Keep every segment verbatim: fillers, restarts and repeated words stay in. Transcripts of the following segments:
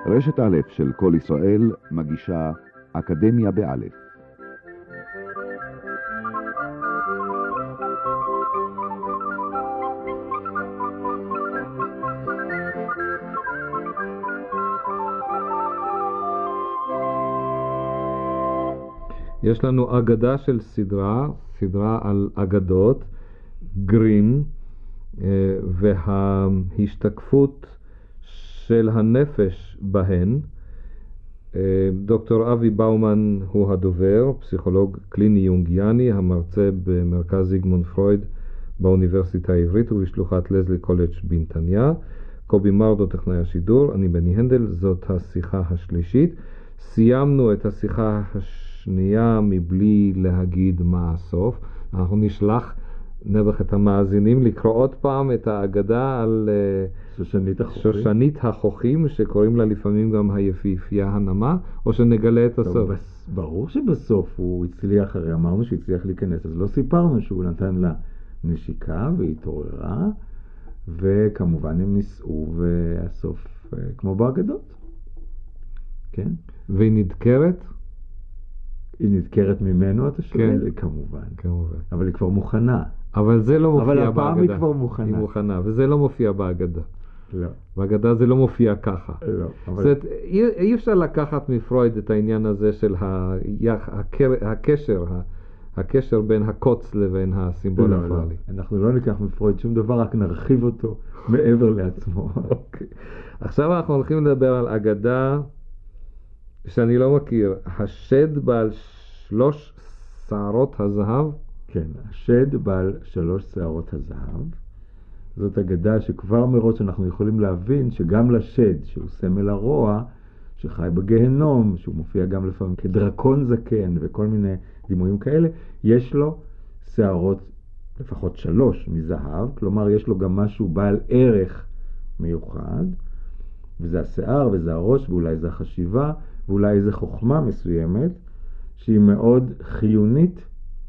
רשת א' של כל ישראל מגישה אקדמיה באלף. יש לנו אגדה של סדרה, סדרה על אגדות, גרים, וההשתקפות של הנפש בהן. דוקטור אבי באומן הוא הדובר, פסיכולוג קליני יונגיאני, המרצה במרכז זיגמונד פרויד באוניברסיטה העברית ובשלוחת לזלי קולג' בנתניה. קובי מרדו טכנאי השידור, אני בני הנדל, זאת השיחה השלישית. סיימנו את השיחה השנייה מבלי להגיד מה הסוף. אנחנו נשלח נבח את המאזינים לקרוא עוד פעם את האגדה על שושנית החוכים, שושנית החוכים שקוראים לה לפעמים גם היפיפייה הנמה, או שנגלה את הסוף. ברור שבסוף הוא הצליח, הרי אמרנו שהוא הצליח להיכנס, אז לא סיפרנו שהוא נתן לה נשיקה והיא התעוררה, וכמובן הם נישאו, והסוף כמו באגדות. כן? והיא נדקרת? היא נדקרת ממנו, אתה שואל? כן. כמובן. כמובן. אבל היא כבר מוכנה. אבל זה לא מופיע באגדה. אבל הפעם היא כבר מוכנה. היא מוכנה, וזה לא מופיע באגדה. לא. באגדה זה לא מופיע ככה. לא. אבל... זאת, אי, אי אפשר לקחת מפרויד את העניין הזה של היח, הקר, הקשר, הקשר בין הקוץ לבין הסימבול לא, הפועלי. לא. אנחנו לא ניקח מפרויד שום דבר, רק נרחיב אותו מעבר לעצמו. אוקיי. עכשיו אנחנו הולכים לדבר על אגדה שאני לא מכיר. השד בעל שלוש שערות הזהב? כן, השד בעל שלוש שערות הזהב. זאת אגדה שכבר מראש אנחנו יכולים להבין שגם לשד, שהוא סמל הרוע, שחי בגהנום, שהוא מופיע גם לפעמים כדרקון זקן וכל מיני דימויים כאלה, יש לו שערות לפחות שלוש מזהב, כלומר יש לו גם משהו בעל ערך מיוחד, וזה השיער וזה הראש ואולי זה החשיבה ואולי איזו חוכמה מסוימת שהיא מאוד חיונית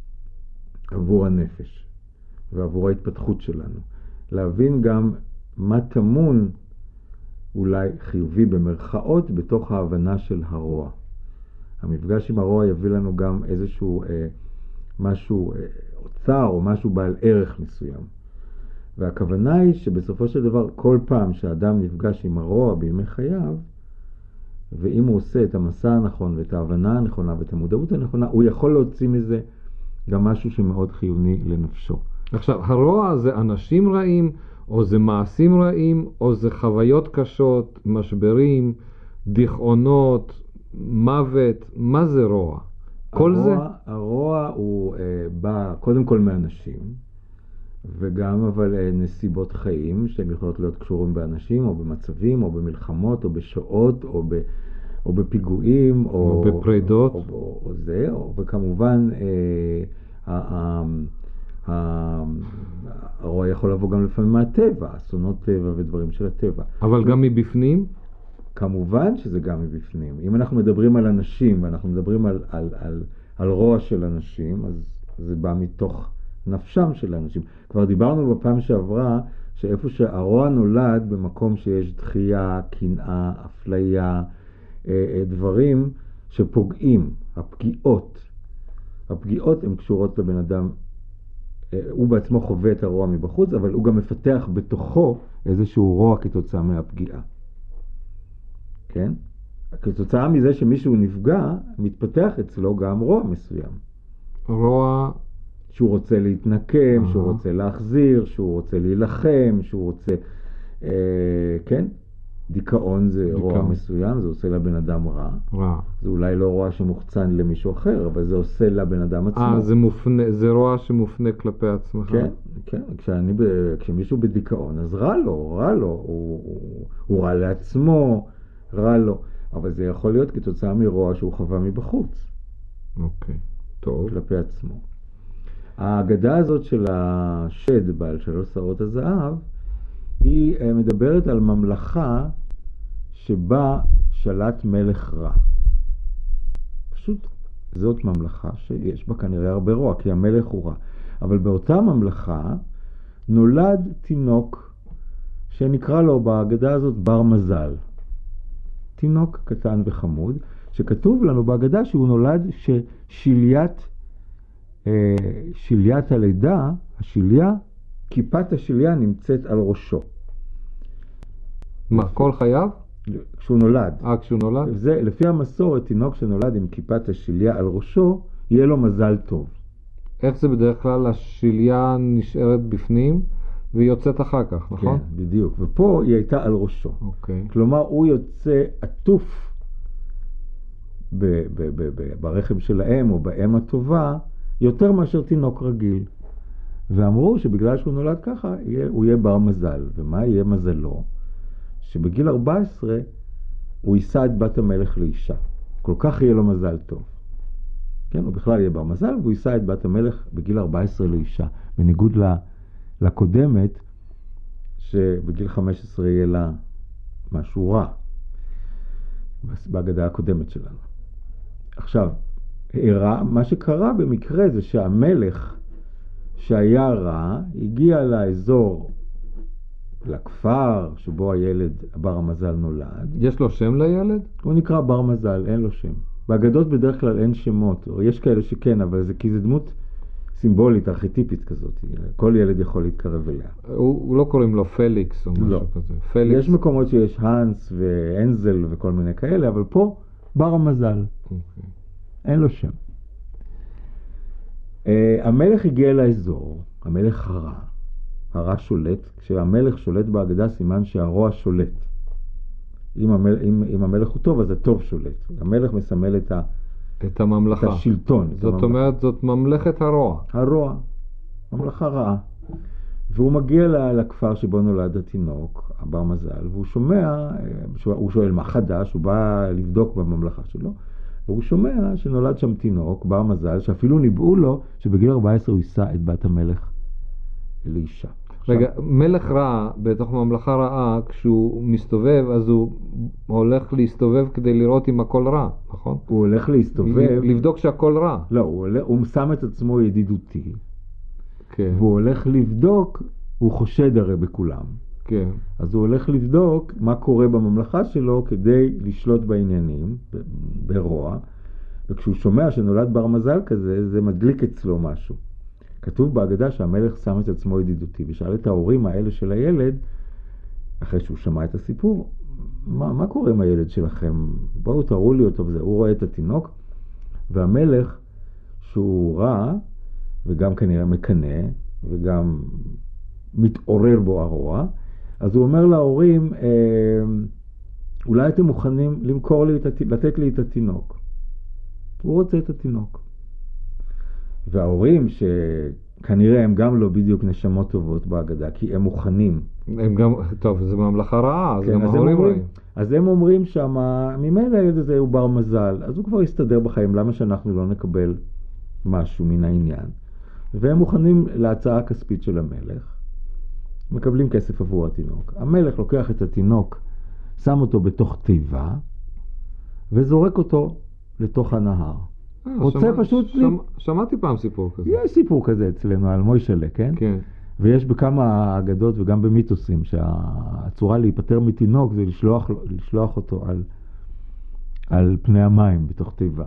עבור הנפש ועבור ההתפתחות שלנו. להבין גם מה תמון אולי חיובי במרכאות בתוך ההבנה של הרוע. המפגש עם הרוע יביא לנו גם איזשהו אה, משהו אה, אוצר או משהו בעל ערך מסוים. והכוונה היא שבסופו של דבר כל פעם שהאדם נפגש עם הרוע בימי חייו, ואם הוא עושה את המסע הנכון ואת ההבנה הנכונה ואת המודעות הנכונה, הוא יכול להוציא מזה גם משהו שמאוד חיוני לנפשו. עכשיו, הרוע זה אנשים רעים, או זה מעשים רעים, או זה חוויות קשות, משברים, דיכאונות, מוות, מה זה רוע? כל הרוע, זה? הרוע הוא אה, בא קודם כל מאנשים, וגם אבל אה, נסיבות חיים, שהם יכולות להיות קשורים באנשים, או במצבים, או במלחמות, או בשואות, או, ב, או בפיגועים, או, או בפרידות. או, או, או זה, או, וכמובן, אה, ה, ה, הרוע יכול לבוא גם לפעמים מהטבע, אסונות טבע ודברים של הטבע. אבל גם מבפנים? כמובן שזה גם מבפנים. אם אנחנו מדברים על אנשים, ואנחנו מדברים על, על, על, על רוע של אנשים, אז זה בא מתוך נפשם של אנשים. כבר דיברנו בפעם שעברה, שאיפה שהרוע נולד במקום שיש דחייה, קנאה, אפליה, דברים שפוגעים, הפגיעות. הפגיעות הן קשורות לבן אדם, הוא בעצמו חווה את הרוע מבחוץ, אבל הוא גם מפתח בתוכו איזשהו רוע כתוצאה מהפגיעה. כן? כתוצאה מזה שמישהו נפגע, מתפתח אצלו גם רוע מסוים. רוע... שהוא רוצה להתנקם, שהוא רוצה להחזיר, שהוא רוצה להילחם, שהוא רוצה... אה, כן? דיכאון זה דיכאון. רוע מסוים, זה עושה לבן אדם רע. רע. זה אולי לא רוע שמוחצן למישהו אחר, אבל זה עושה לבן אדם עצמו. אה, זה מופנה, זה רוע שמופנה כלפי עצמך. כן, כן. כשאני, כשמישהו בדיכאון, אז רע לו, רע לו. הוא, הוא, הוא רע לעצמו, רע לו. אבל זה יכול להיות כתוצאה מרוע שהוא חווה מבחוץ. אוקיי, טוב. כלפי עצמו. האגדה הזאת של השד בעל שלוש שערות הזהב, היא מדברת על ממלכה שבה שלט מלך רע. פשוט זאת ממלכה שיש בה כנראה הרבה רוע, כי המלך הוא רע. אבל באותה ממלכה נולד תינוק שנקרא לו באגדה הזאת בר מזל. תינוק קטן וחמוד, שכתוב לנו בהגדה שהוא נולד ששליית, אה, שליית הלידה, השליה, כיפת השליה נמצאת על ראשו. מה, כל חייו? כשהוא נולד. אה, כשהוא נולד? זה, לפי המסורת, תינוק שנולד עם כיפת השליה על ראשו, יהיה לו מזל טוב. איך זה בדרך כלל? השליה נשארת בפנים והיא יוצאת אחר כך, נכון? כן, בדיוק. ופה היא הייתה על ראשו. אוקיי. כלומר, הוא יוצא עטוף ב- ב- ב- ב- ברחם של האם או באם הטובה, יותר מאשר תינוק רגיל. ואמרו שבגלל שהוא נולד ככה, יהיה, הוא יהיה בר מזל. ומה יהיה מזלו? שבגיל ארבע עשרה הוא יישא את בת המלך לאישה. כל כך יהיה לו מזל טוב. כן, הוא בכלל יהיה בר מזל, והוא יישא את בת המלך בגיל ארבע עשרה לאישה. בניגוד לקודמת, שבגיל חמש עשרה יהיה לה משהו רע. בהגדה הקודמת שלנו. עכשיו, מה שקרה במקרה זה שהמלך שהיה רע, הגיע לאזור, לכפר שבו הילד, בר המזל נולד. יש לו שם לילד? הוא נקרא בר מזל, אין לו שם. בהגדות בדרך כלל אין שמות, או יש כאלה שכן, אבל זה כי זה דמות סימבולית, ארכיטיפית כזאת. כל ילד יכול להתקרב אליה. הוא, הוא לא קוראים לו פליקס או משהו לא. כזה. פליקס. יש מקומות שיש הנס ואנזל וכל מיני כאלה, אבל פה בר המזל. אוקיי. אין לו שם. Uh, המלך הגיע לאזור, המלך הרע. הרע שולט. כשהמלך שולט בהגדה סימן שהרוע שולט. אם המלך, אם, אם המלך הוא טוב, אז הטוב שולט. המלך מסמל את, ה, את הממלכה. את השלטון. זאת את הממלכה. אומרת, זאת ממלכת הרוע. הרוע. ממלכה רעה. והוא מגיע לכפר שבו נולד התינוק, הבר מזל, והוא שומע, הוא שואל מה חדש, הוא בא לבדוק בממלכה שלו, והוא שומע שנולד שם תינוק, בר מזל, שאפילו ניבאו לו שבגיל ארבע עשרה הוא יישא את בת המלך לאישה. רגע, מלך רע בתוך ממלכה רעה, כשהוא מסתובב, אז הוא הולך להסתובב כדי לראות אם הכל רע, נכון? הוא הולך להסתובב... לבדוק שהכל רע. לא, הוא, הולך, הוא שם את עצמו ידידותי, כן. והוא הולך לבדוק, הוא חושד הרי בכולם. כן. אז הוא הולך לבדוק מה קורה בממלכה שלו כדי לשלוט בעניינים, ברוע, וכשהוא שומע שנולד בר מזל כזה, זה מדליק אצלו משהו. כתוב בהגדה שהמלך שם את עצמו ידידותי, ושאל את ההורים האלה של הילד, אחרי שהוא שמע את הסיפור, מה, מה קורה עם הילד שלכם? בואו תראו לי אותו, וזה, הוא רואה את התינוק, והמלך שהוא רע, וגם כנראה מקנה, וגם מתעורר בו הרוע, אז הוא אומר להורים, אולי אתם מוכנים למכור לי, לתת לי את התינוק. הוא רוצה את התינוק. וההורים שכנראה הם גם לא בדיוק נשמות טובות בהגדה, כי הם מוכנים. הם גם, טוב, זה ממלכה רעה, אז כן, גם אז ההורים אומרים, רעים. אז הם אומרים שמה, ממילא הילד הזה הוא בר מזל, אז הוא כבר יסתדר בחיים, למה שאנחנו לא נקבל משהו מן העניין? והם מוכנים להצעה הכספית של המלך, מקבלים כסף עבור התינוק. המלך לוקח את התינוק, שם אותו בתוך תיבה, וזורק אותו לתוך הנהר. רוצה שמע, פשוט... שמע, לי... שמעתי פעם סיפור כזה. יש סיפור כזה אצלנו על מוישלה, כן? כן. ויש בכמה אגדות וגם במיתוסים שהצורה להיפטר מתינוק זה לשלוח, לשלוח אותו על, על פני המים בתוך תיבה.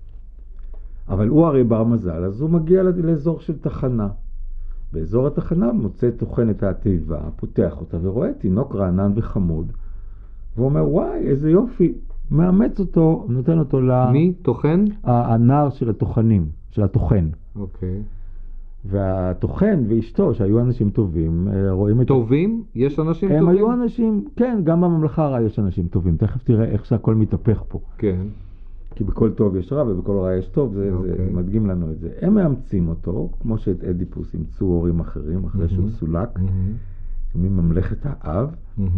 אבל הוא הרי בר מזל, אז הוא מגיע לאזור של תחנה. באזור התחנה מוצא תוכן את התיבה, פותח אותה ורואה תינוק רענן וחמוד. והוא אומר, וואי, איזה יופי. מאמץ אותו, נותן אותו ל... מי? תוכן? הנער של התוכנים, של התוכן. אוקיי. והתוכן ואשתו, שהיו אנשים טובים, רואים את... טובים? יש אנשים הם טובים? היו אנשים, כן, גם בממלכה הרעה יש אנשים טובים. תכף תראה איך שהכל מתהפך פה. כן. כי בכל טוב יש רע ובכל רע יש טוב, זה, אוקיי. זה מדגים לנו את זה. הם מאמצים אותו, כמו שאת אדיפוס ימצאו הורים אחרים, אחרי שהוא סולק, מממלכת האב,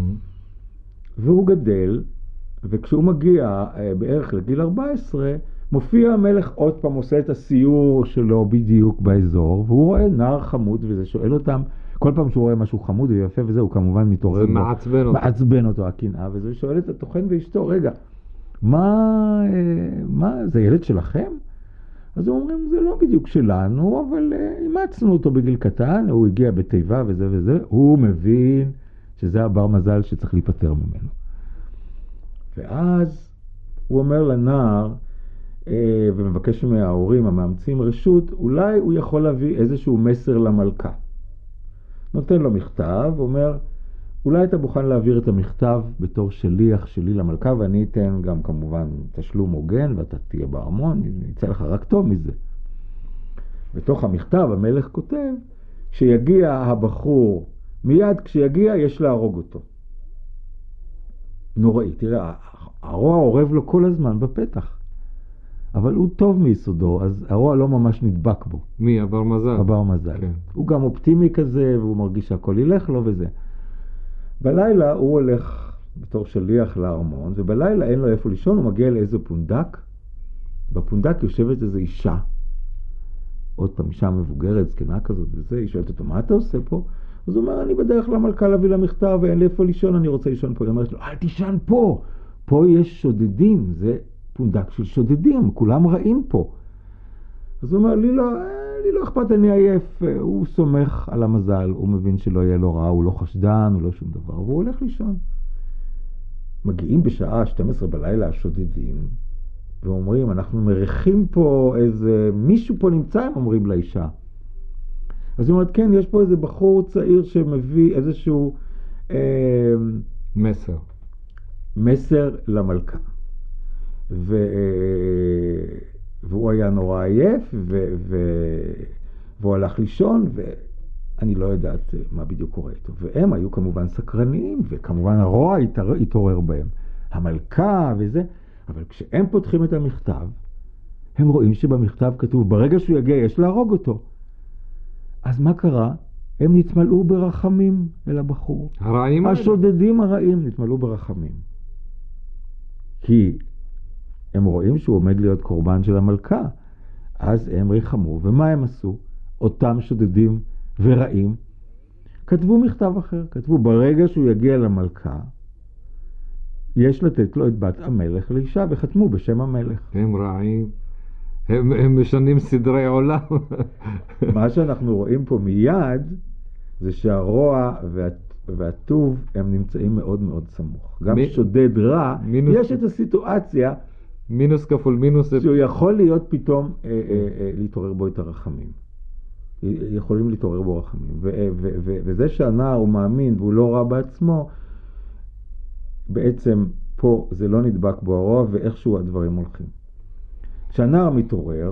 והוא גדל, וכשהוא מגיע בערך לגיל ארבע עשרה, מופיע המלך עוד פעם, עושה את הסיור שלו בדיוק באזור, והוא רואה נער חמוד, וזה שואל אותם, כל פעם שהוא רואה משהו חמוד ויפה וזה, הוא כמובן מתעורר. זה מעצבן אותו. מעצבן אותו, הקנאה, וזה שואל את התוכן ואשתו, רגע, מה, מה, זה ילד שלכם? אז הם אומרים, זה לא בדיוק שלנו, אבל אימצנו אותו בגיל קטן, הוא הגיע בתיבה וזה וזה, הוא מבין שזה הבר מזל שצריך להיפטר ממנו. ואז הוא אומר לנער, אה, ומבקש מההורים המאמצים רשות, אולי הוא יכול להביא איזשהו מסר למלכה. נותן לו מכתב, אומר, אולי אתה מוכן להעביר את המכתב בתור שליח שלי למלכה, ואני אתן גם כמובן תשלום הוגן, ואתה תהיה בארמון, יצא לך רק טוב מזה. בתוך המכתב המלך כותב, כשיגיע הבחור, מיד כשיגיע יש להרוג אותו. נוראי, תראה, הרוע עורב לו כל הזמן בפתח. אבל הוא טוב מיסודו, אז הרוע לא ממש נדבק בו. מי? הבר מזל? הבר מזל. כן. הוא גם אופטימי כזה, והוא מרגיש שהכל ילך לו וזה. בלילה הוא הולך בתור שליח לארמון, ובלילה אין לו איפה לישון, הוא מגיע לאיזה פונדק. בפונדק יושבת איזו אישה, עוד פעם אישה מבוגרת, זקנה כזאת וזה, היא שואלת אותו, מה אתה עושה פה? אז הוא אומר, אני בדרך למלכה להביא לה מכתב, ואין לי איפה לישון, אני רוצה לישון פה. היא אומרת לו, אל תישן פה, פה יש שודדים, זה פונדק של שודדים, כולם רעים פה. אז הוא אומר, לי לא, לי לא אכפת, אני עייף. הוא סומך על המזל, הוא מבין שלא יהיה לו רע, הוא לא חשדן, הוא לא שום דבר, והוא הולך לישון. מגיעים בשעה שתים עשרה בלילה השודדים, ואומרים, אנחנו מריחים פה איזה, מישהו פה נמצא, הם אומרים לאישה. אז היא אומרת, כן, יש פה איזה בחור צעיר שמביא איזשהו אה, מסר. מסר למלכה. ו, והוא היה נורא עייף, ו, ו, והוא הלך לישון, ואני לא יודעת מה בדיוק קורה איתו. והם היו כמובן סקרניים, וכמובן הרוע התעורר בהם. המלכה וזה, אבל כשהם פותחים את המכתב, הם רואים שבמכתב כתוב, ברגע שהוא יגיע יש להרוג אותו. אז מה קרה? הם נתמלאו ברחמים אל הבחור. הרעים האלה? השודדים הרעים נתמלאו ברחמים. כי הם רואים שהוא עומד להיות קורבן של המלכה. אז הם ריחמו. ומה הם עשו? אותם שודדים ורעים כתבו מכתב אחר. כתבו, ברגע שהוא יגיע למלכה, יש לתת לו את בת המלך לאישה, וחתמו בשם המלך. הם רעים. הם, הם משנים סדרי עולם. מה שאנחנו רואים פה מיד, זה שהרוע וה, והטוב הם נמצאים מאוד מאוד סמוך. גם מ... שודד רע, מינוס... יש את הסיטואציה, מינוס כפול מינוס, שהוא יכול להיות פתאום, אה, אה, אה, להתעורר בו את הרחמים. יכולים להתעורר בו רחמים. ו, ו, ו, וזה שהנער הוא מאמין והוא לא רע בעצמו, בעצם פה זה לא נדבק בו הרוע, ואיכשהו הדברים הולכים. כשהנער מתעורר,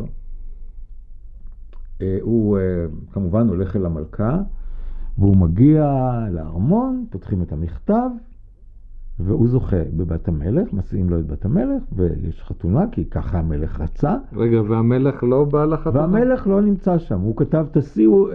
הוא כמובן הולך אל המלכה, והוא מגיע לארמון, פותחים את המכתב, והוא זוכה בבת המלך, מסיעים לו את בת המלך, ויש חתונה, כי ככה המלך רצה. רגע, והמלך לא בא לחתונה? והמלך לא נמצא שם, הוא כתב, תסיעו...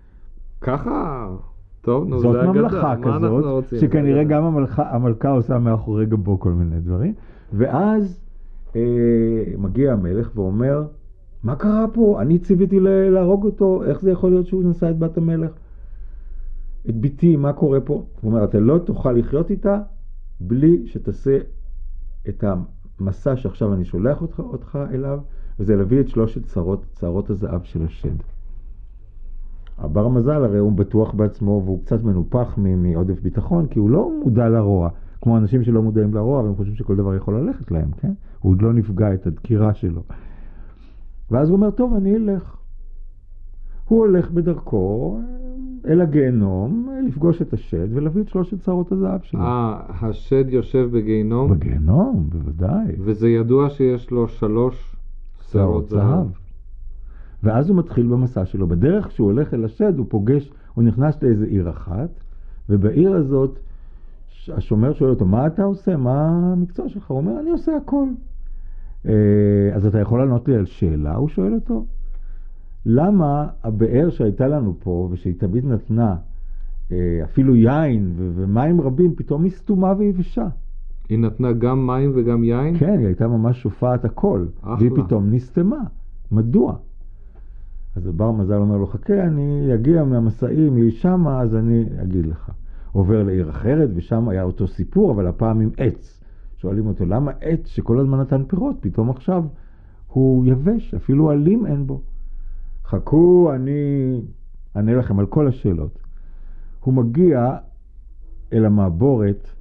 ככה... טוב, נו, זאת זה ממלכה אגדה. כזאת, שכנראה גם המלכה, המלכה עושה מאחורי גבו כל מיני דברים, ואז אה, מגיע המלך ואומר, מה קרה פה? אני ציוויתי להרוג אותו, איך זה יכול להיות שהוא נשא את בת המלך? את ביתי, מה קורה פה? הוא אומר, אתה לא תוכל לחיות איתה, בלי שתעשה את המסע שעכשיו אני שולח אותך, אותך אליו, וזה להביא את שלושת צרות, צרות הזהב של השד. הבר מזל הרי הוא בטוח בעצמו, והוא קצת מנופח מעודף ביטחון, כי הוא לא מודע לרוע, כמו אנשים שלא מודעים לרוע, והם חושבים שכל דבר יכול ללכת להם, כן? הוא עוד לא נפגע את הדקירה שלו. ואז הוא אומר, טוב, אני אלך. הוא הולך בדרכו אל הגיהנום, לפגוש את השד, ולהביא את שלושת צרות הזהב שלו. אה, השד יושב בגיהנום? בגיהנום, בוודאי. וזה ידוע שיש לו שלוש צרות זהב. ואז הוא מתחיל במסע שלו. בדרך שהוא הולך אל השד, הוא פוגש, הוא נכנס לאיזו עיר אחת, ובעיר הזאת, השומר שואל אותו, מה אתה עושה? מה המקצוע שלך? הוא אומר, אני עושה הכל. אז אתה יכול לענות לי על שאלה? הוא שואל אותו. למה הבאר שהייתה לנו פה, ושהיא תמיד נתנה, אפילו יין ומים רבים, פתאום היא סתומה ויבשה? היא נתנה גם מים וגם יין? כן, היא הייתה ממש שופעת הכל. אחלה. והיא פתאום נסתמה. מדוע? אז הבר מזל אומר לו, חכה, אני אגיע מהמסעים, היא שמה, אז אני אגיד לך. עובר לעיר אחרת, ושם היה אותו סיפור, אבל הפעם עם עץ. שואלים אותו, למה עץ שכל הזמן נתן פירות, פתאום עכשיו הוא יבש, אפילו עלים אין בו. חכו, אני אענה לכם על כל השאלות. הוא מגיע אל המעבורת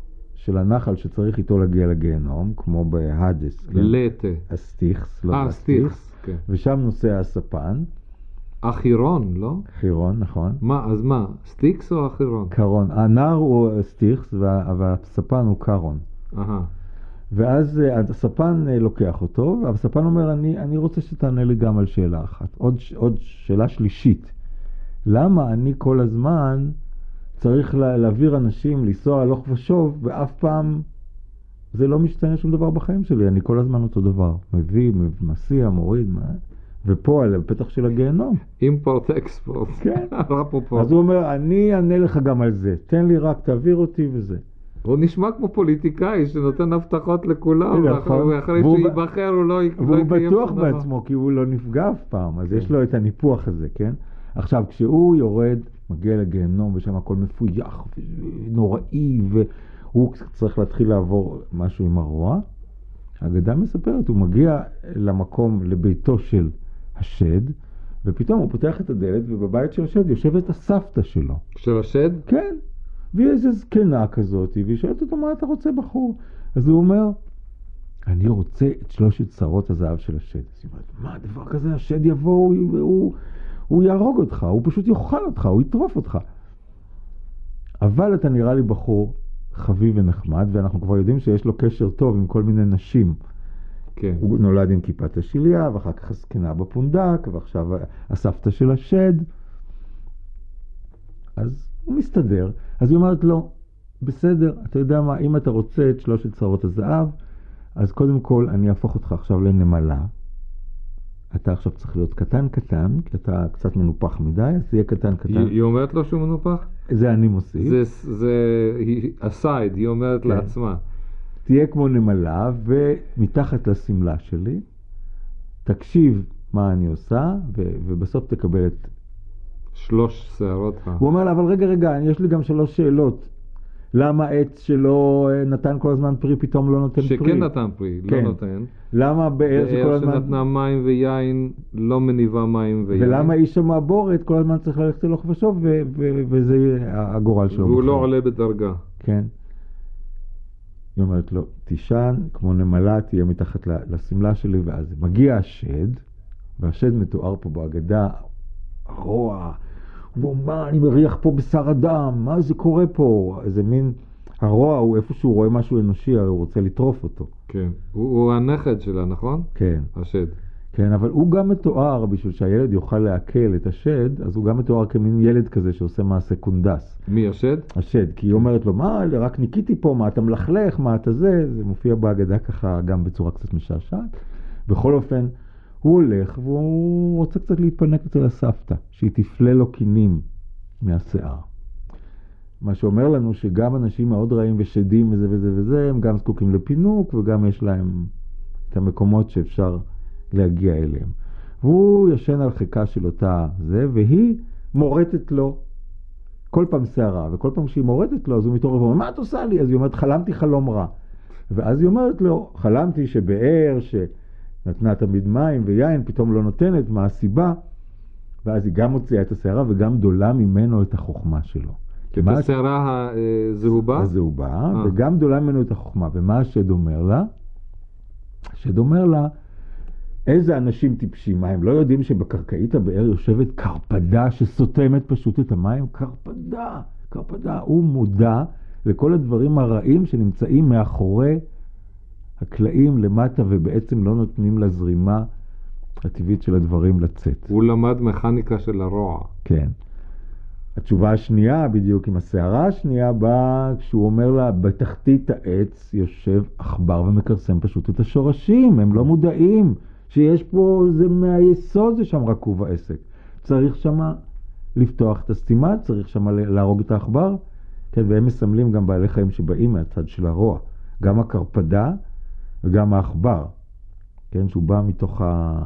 של הנחל שצריך איתו להגיע לגיהנום, כמו בהדס, כן? לטה. הסטיכס, לא אה, הסטיכס. סטיכס, כן. ושם נוסע הספן. אחירון, לא? חירון, נכון. מה, אז מה? סטיקס או אחירון? קרון. הנער הוא סטיכס וה- והספן הוא קרון. אהה. ואז אה, הספן אה, לוקח אותו, והספן אומר, אני, אני רוצה שתענה לי גם על שאלה אחת. עוד, ש- עוד שאלה שלישית. למה אני כל הזמן צריך לה, להעביר אנשים, לנסוע הלוך ושוב, ואף פעם זה לא משתנה שום דבר בחיים שלי. אני כל הזמן אותו דבר. מביא, מסיע, מוריד, מה... ופה על הפתח של הגיהנום. אימפורט אקספורט. כן. רפופורט. אז הוא אומר, אני אענה לך גם על זה. תן לי רק, תעביר אותי וזה. הוא נשמע כמו פוליטיקאי שנותן הבטחות לכולם, נכון. ואחרי והוא שיבחר הוא לא יקיים והוא שום בטוח דבר. בעצמו, כי הוא לא נפגע אף פעם, אז כן. יש לו את הניפוח הזה, כן? עכשיו, כשהוא יורד, מגיע לגיהנום, ושם הכל מפויח, נוראי, והוא צריך להתחיל לעבור משהו עם הרוע, האגדה מספרת, הוא מגיע למקום, לביתו של השד, ופתאום הוא פותח את הדלת, ובבית של השד יושבת הסבתא שלו. של השד? כן. והיא איזו זקנה כזאת, והיא שואלת אותו, מה אתה רוצה בחור? אז הוא אומר, אני רוצה את שלושת שרות הזהב של השד. אז היא אומרת, מה דבר כזה? השד יבוא, הוא, הוא, הוא יהרוג אותך, הוא פשוט יאכל אותך, הוא יטרוף אותך. אבל אתה נראה לי בחור חביב ונחמד, ואנחנו כבר יודעים שיש לו קשר טוב עם כל מיני נשים. כן. הוא נולד עם כיפת השיליה, ואחר כך הזקנה בפונדק, ועכשיו הסבתא של השד. אז הוא מסתדר. אז היא אומרת לו, בסדר, אתה יודע מה, אם אתה רוצה את שלושת שרות הזהב, אז קודם כל אני אהפוך אותך עכשיו לנמלה. אתה עכשיו צריך להיות קטן קטן, כי אתה קצת מנופח מדי, אז תהיה קטן קטן. היא, היא אומרת לו שהוא מנופח? זה אני מוסיף. זה, זה, היא, aside, היא אומרת כן. לעצמה. תהיה כמו נמלה, ומתחת לסמלה שלי, תקשיב מה אני עושה, ו- ובסוף תקבל את... שלוש שערות. הוא אומר לה, אבל רגע, רגע, יש לי גם שלוש שאלות. למה עץ שלא נתן כל הזמן פרי, פתאום לא נותן שכן פרי? שכן נתן פרי, כן. לא נותן. למה באר שכל הזמן... שנתנה מים ויין, לא מניבה מים ויין. ולמה איש המעבורת כל הזמן צריך ללכת הלוך ושוב, ו- ו- וזה הגורל שלו. והוא בחיים. לא עולה בדרגה. כן. היא אומרת לו, תישן כמו נמלה, תהיה מתחת לסמלה שלי, ואז מגיע השד, והשד מתואר פה בהגדה, הרוע, הוא אומר, אני מריח פה בשר אדם, מה זה קורה פה? איזה מין, הרוע הוא איפה שהוא רואה משהו אנושי, הוא רוצה לטרוף אותו. כן, הוא, הוא הנכד שלה, נכון? כן. השד. כן, אבל הוא גם מתואר, בשביל שהילד יוכל להקל את השד, אז הוא גם מתואר כמין ילד כזה שעושה מעשה קונדס. מי, השד? השד, כי היא אומרת לו, מה, רק ניקיתי פה, מה אתה מלכלך, מה אתה זה, זה מופיע בהגדה ככה גם בצורה קצת משעשעת. בכל אופן, הוא הולך והוא רוצה קצת להתפנק אצל הסבתא, שהיא תפלה לו קינים מהשיער. מה שאומר לנו שגם אנשים מאוד רעים ושדים וזה וזה וזה, הם גם זקוקים לפינוק וגם יש להם את המקומות שאפשר להגיע אליהם. והוא ישן על חיקה של אותה זה, והיא מורטת לו כל פעם שערה, וכל פעם שהיא מורטת לו, אז הוא מתעורר ואומר, מה את עושה לי? אז היא אומרת, חלמתי חלום רע. ואז היא אומרת לו, חלמתי שבאר שנתנה תמיד מים ויין, פתאום לא נותנת, מה הסיבה? ואז היא גם מוציאה את השערה וגם דולה ממנו את החוכמה שלו. את השערה הזהובה? הזהובה, וגם דולה ממנו את החוכמה. ומה השד אומר לה? השד אומר לה, איזה אנשים טיפשים, מה הם לא יודעים שבקרקעית הבאר יושבת קרפדה שסותמת פשוט את המים? קרפדה, קרפדה. הוא מודע לכל הדברים הרעים שנמצאים מאחורי הקלעים למטה ובעצם לא נותנים לזרימה הטבעית של הדברים לצאת. הוא למד מכניקה של הרוע. כן. התשובה השנייה, בדיוק עם השערה השנייה, באה כשהוא אומר לה, בתחתית העץ יושב עכבר ומקרסם פשוט את השורשים, הם לא מודעים שיש פה, זה מהיסוד זה שם רקוב העסק. צריך שמה לפתוח את הסתימה, צריך שמה להרוג את העכבר, כן, והם מסמלים גם בעלי חיים שבאים מהצד של הרוע, גם הקרפדה וגם העכבר, כן, שהוא בא מתוך ה...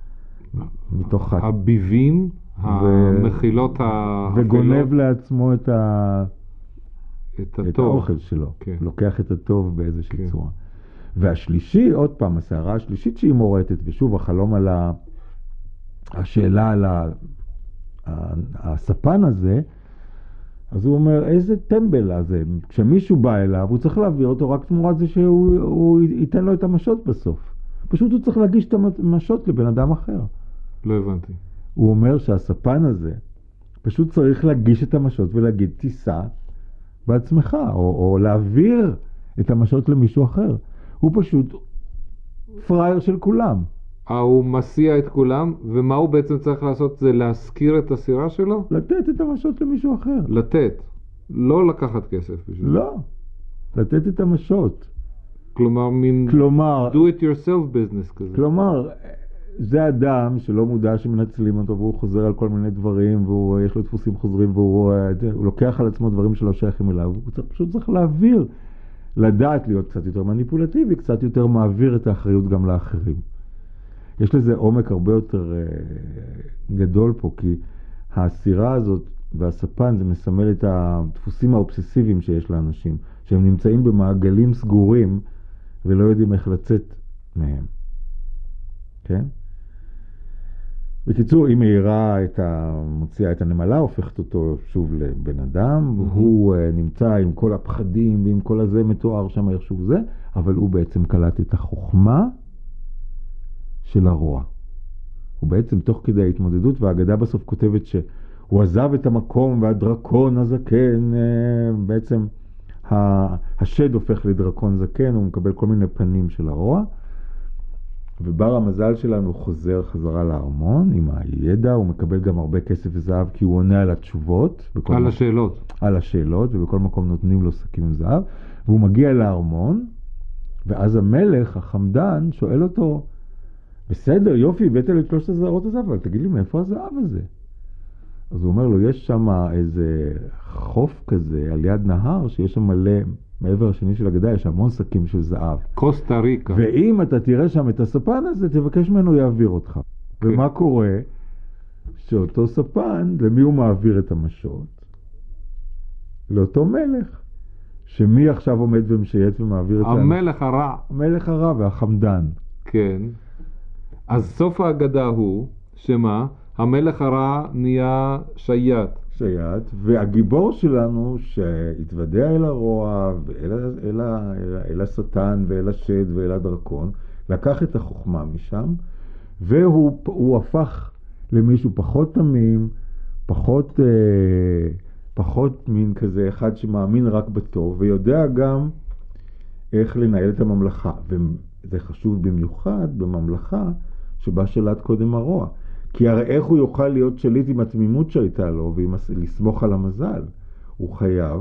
מתוך ה... הביבים, המחילות האפלות. וגונב לעצמו את ה... את את הטוב. האוכל שלו, כן. לוקח את הטוב באיזושהי כן. צורה. והשלישי, עוד פעם, השערה השלישית שהיא מורטת, ושוב החלום על ה... השאלה על ה... הספן הזה, אז הוא אומר, איזה טמבל הזה. כשמישהו בא אליו, הוא צריך להעביר אותו רק תמורת זה שהוא הוא ייתן לו את המשות בסוף. פשוט הוא צריך להגיש את המשות לבן אדם אחר. לא הבנתי. הוא אומר שהספן הזה פשוט צריך להגיש את המשות ולהגיד, תיסע בעצמך, או, או להעביר את המשות למישהו אחר. הוא פשוט פרייר של כולם. הוא מסיע את כולם, ומה הוא בעצם צריך לעשות? זה להזכיר את הסירה שלו? לתת את המשות למישהו אחר. לתת. לא לקחת כסף בשביל. לא. לתת את המשות. כלומר, מין כלומר, do it yourself business כזה. כלומר, זה אדם שלא מודע שמנצלים אותו, והוא חוזר על כל מיני דברים, ויש לו דפוסים חוזרים, והוא הוא לוקח על עצמו דברים שלא שייכים אליו. הוא צריך, פשוט צריך להעביר, לדעת להיות קצת יותר מניפולטיבי, קצת יותר מעביר את האחריות גם לאחרים. יש לזה עומק הרבה יותר uh, גדול פה, כי הסירה הזאת והספן זה מסמל את הדפוסים האובססיביים שיש לאנשים, שהם נמצאים במעגלים סגורים ולא יודעים איך לצאת מהם. כן? בקיצור, היא מאירה את ה... מוציאה את הנמלה, הופכת אותו שוב לבן אדם, mm-hmm. והוא uh, נמצא עם כל הפחדים ועם כל הזה מתואר שם איכשהו זה, אבל הוא בעצם קלט את החוכמה של הרוע. הוא בעצם תוך כדי ההתמודדות, והאגדה בסוף כותבת שהוא עזב את המקום והדרקון הזקן, בעצם השד הופך לדרקון זקן, הוא מקבל כל מיני פנים של הרוע, ובר המזל שלנו חוזר חזרה לארמון עם הידע, הוא מקבל גם הרבה כסף וזהב כי הוא עונה על התשובות. על מקום, השאלות. על השאלות, ובכל מקום נותנים לו שקים עם זהב, והוא מגיע לארמון, ואז המלך, החמדן, שואל אותו, בסדר, יופי, הבאת לי את שלושת הזהרות הזהב, אבל תגיד לי, מאיפה הזהב הזה? אז הוא אומר לו, יש שם איזה חוף כזה על יד נהר, שיש שם מלא, מעבר השני של הגדה, יש המון שקים של זהב. קוסטה ריקה. ואם אתה תראה שם את הספן הזה, תבקש ממנו יעביר אותך. כן. ומה קורה? שאותו ספן, למי הוא מעביר את המשות? לאותו מלך. שמי עכשיו עומד ומשייט ומעביר את המלך הרע. המלך הרע והחמדן. כן. אז סוף האגדה הוא, שמה? המלך הרע נהיה שייט. שייט, והגיבור שלנו שהתוודע אל הרוע, ואל, אל, אל, אל השטן ואל השד ואל הדרקון, לקח את החוכמה משם, והוא הוא הפך למישהו פחות תמים, פחות, אה, פחות מין כזה אחד שמאמין רק בטוב, ויודע גם איך לנהל את הממלכה. וזה חשוב במיוחד בממלכה שבה שלט קודם הרוע. כי הרי איך הוא יוכל להיות שליט עם התמימות שהייתה לו, ולסמוך על המזל? הוא חייב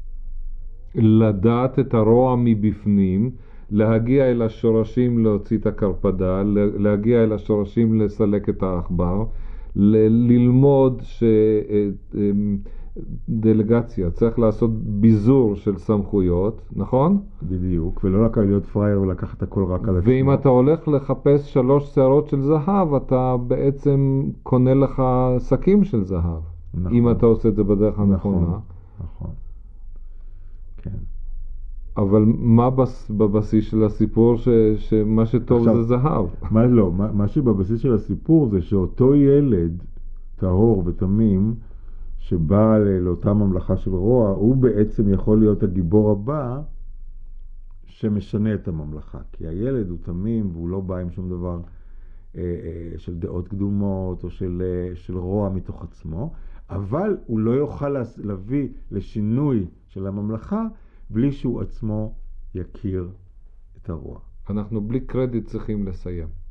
לדעת את הרוע מבפנים, להגיע אל השורשים להוציא את הקרפדה, להגיע אל השורשים לסלק את העכבר, ל- ללמוד שדלגציה, צריך לעשות ביזור של סמכויות, נכון? בדיוק, ולא רק להיות פרייר ולקחת הכל רק על עצמו. ואם אתה הולך לחפש שלוש שערות של זהב, אתה בעצם קונה לך שקים של זהב. נכון. אם אתה עושה את זה בדרך הנכונה. נכון, נכון. כן. אבל מה בבסיס של הסיפור ש, שמה שטוב עכשיו, זה זהב? מה לא, מה, מה שבבסיס של הסיפור זה שאותו ילד, טהור ותמים, שבא לאותה ממלכה של רוע, הוא בעצם יכול להיות הגיבור הבא שמשנה את הממלכה. כי הילד הוא תמים והוא לא בא עם שום דבר אה, אה, של דעות קדומות או של, אה, של רוע מתוך עצמו, אבל הוא לא יוכל להביא לשינוי של הממלכה בלי שהוא עצמו יכיר את הרוע. אנחנו בלי קרדיט צריכים לסיים.